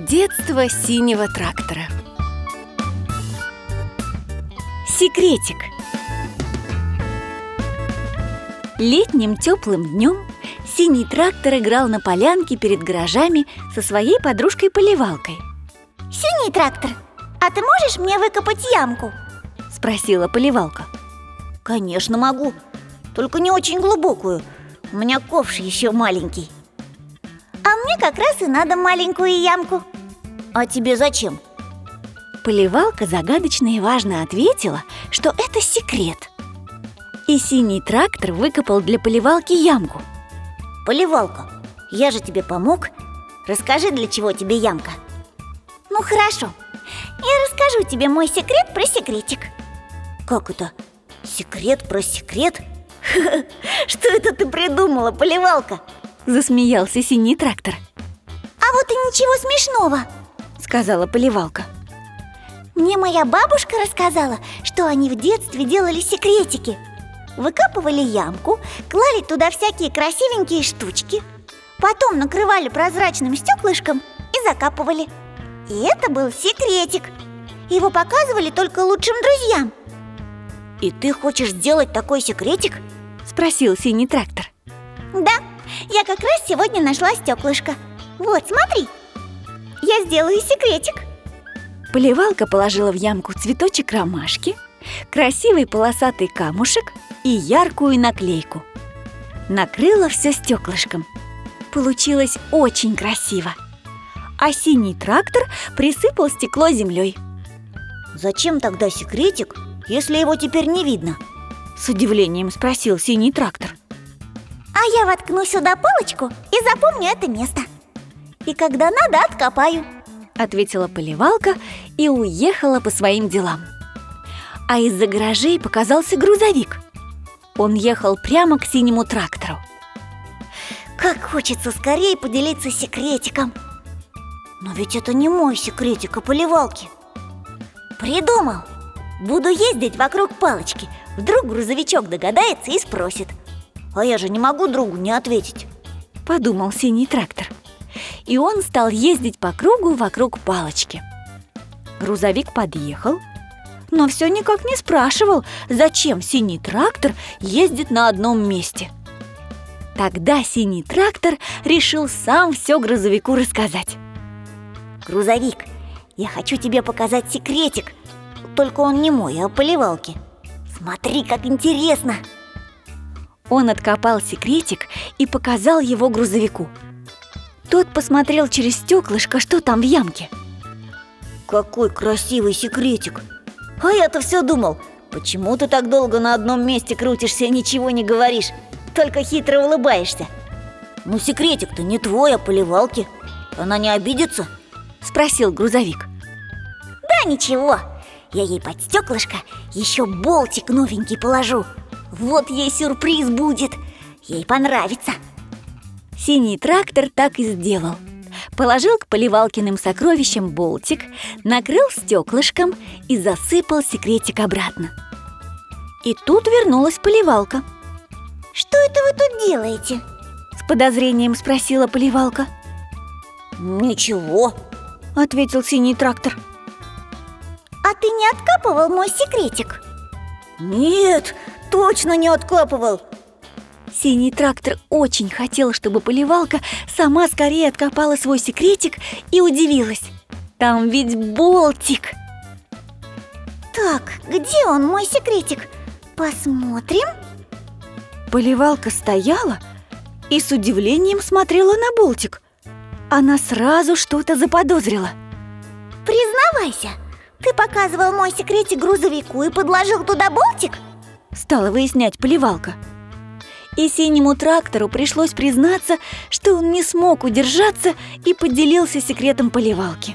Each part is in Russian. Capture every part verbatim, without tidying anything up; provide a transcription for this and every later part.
Детство синего трактора. Секретик. Летним теплым днем синий трактор играл на полянке перед гаражами со своей подружкой-поливалкой. «Синий трактор, а ты можешь мне выкопать ямку?» – спросила поливалка. «Конечно могу, только не очень глубокую. У меня ковш еще маленький». «А мне как раз и надо маленькую ямку». «А тебе зачем?» Поливалка загадочно и важно ответила, что это секрет. И синий трактор выкопал для поливалки ямку. «Поливалка, я же тебе помог. Расскажи, для чего тебе ямка». «Ну хорошо, я расскажу тебе мой секрет про секретик». «Как это? Секрет про секрет? Что это ты придумала, поливалка?» Засмеялся синий трактор. «А вот и ничего смешного», сказала поливалка. «Мне моя бабушка рассказала, что они в детстве делали секретики. Выкапывали ямку, клали туда всякие красивенькие штучки, потом накрывали прозрачным стеклышком и закапывали. И это был секретик. Его показывали только лучшим друзьям». «И ты хочешь сделать такой секретик?» Спросил синий трактор. «Да, я как раз сегодня нашла стеклышко. Вот, смотри, я сделаю секретик». Поливалка положила в ямку цветочек ромашки, красивый полосатый камушек и яркую наклейку. Накрыла все стеклышком. Получилось очень красиво. А синий трактор присыпал стекло землей. «Зачем тогда секретик, если его теперь не видно?» С удивлением спросил синий трактор. «А я воткну сюда палочку и запомню это место. И когда надо, откопаю», ответила поливалка и уехала по своим делам. А из-за гаражей показался грузовик. Он ехал прямо к синему трактору. «Как хочется скорее поделиться секретиком. Но ведь это не мой секретик, а поливалки. Придумал! Буду ездить вокруг палочки. Вдруг грузовичок догадается и спросит. А я же не могу другу не ответить», подумал синий трактор. И он стал ездить по кругу вокруг палочки. Грузовик подъехал, но все никак не спрашивал, зачем синий трактор ездит на одном месте. Тогда синий трактор решил сам все грузовику рассказать. «Грузовик, я хочу тебе показать секретик. Только он не мой, а поливалки. Смотри, как интересно!» Он откопал секретик и показал его грузовику. Тот посмотрел через стеклышко, что там в ямке. «Какой красивый секретик! А я-то все думал, почему ты так долго на одном месте крутишься и ничего не говоришь, только хитро улыбаешься? Ну, секретик-то не твой, а поливалки. Она не обидится?» Спросил грузовик. «Да ничего, я ей под стеклышко еще болтик новенький положу. Вот ей сюрприз будет, ей понравится». Синий трактор так и сделал. Положил к поливалкиным сокровищам болтик, накрыл стеклышком и засыпал секретик обратно. И тут вернулась поливалка. «Что это вы тут делаете?» С подозрением спросила поливалка. «Ничего», ответил синий трактор. «А ты не откапывал мой секретик?» «Нет, точно не откапывал». Синий трактор очень хотел, чтобы поливалка сама скорее откопала свой секретик, и удивилась. Там ведь болтик. «Так, где он, мой секретик? Посмотрим». Поливалка стояла и с удивлением смотрела на болтик. Она сразу что-то заподозрила. «Признавайся, ты показывал мой секретик грузовику и подложил туда болтик?» Стала выяснять поливалка. И синему трактору пришлось признаться, что он не смог удержаться и поделился секретом поливалки.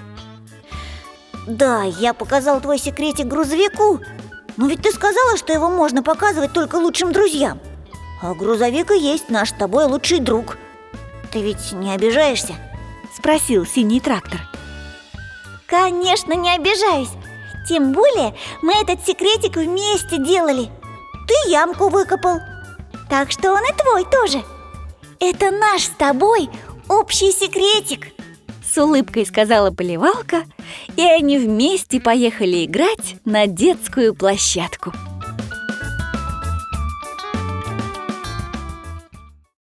«Да, я показал твой секретик грузовику, но ведь ты сказала, что его можно показывать только лучшим друзьям. А грузовик и есть наш с тобой лучший друг. Ты ведь не обижаешься?» Спросил синий трактор. «Конечно, не обижаюсь. Тем более мы этот секретик вместе делали. Ты ямку выкопал, так что он и твой тоже. Это наш с тобой общий секретик», С улыбкой сказала поливалка, и они вместе поехали играть на детскую площадку.